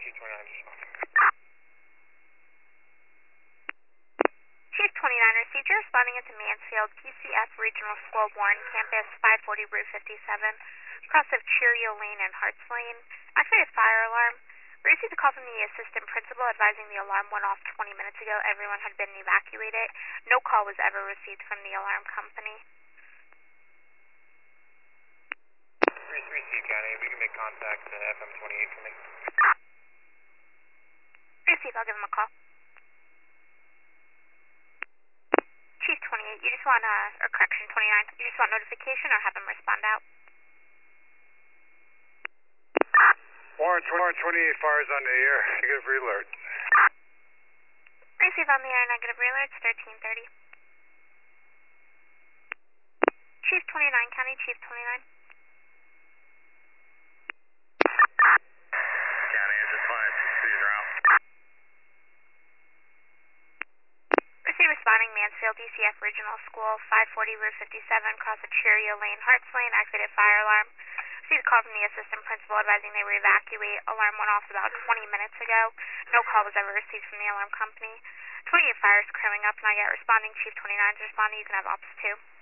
Chief 29 responding. Chief 29 received. You're responding into Mansfield, PCF Regional School, Warren Campus, 540 Route 57, across of Cheerio Lane and Harts Lane. Activated fire alarm. We received a call from the assistant principal advising the alarm went off 20 minutes ago. Everyone had been evacuated. No call was ever received from the alarm company. 3-3 Steve County, if we can make contact to FM 28 for me. Receive, I'll give him a call. Chief 28, you just want, or correction 29, you just want notification or have him respond out? Warren 28, fire's on the air. Negative alert. Receive on the air, negative alert, it's 1330. Chief 29, County Chief 29. County engine 5, these are out. Receive responding Mansfield, DCF Regional School, 540 Route 57, across of Cheerio Lane, Harts Lane, activated fire alarm. Received a call from the assistant principal advising they were evacuate. Alarm went off about 20 minutes ago. No call was ever received from the alarm company. 28 fires crewing up, not yet responding. Chief 29 is responding. You can have Ops 2.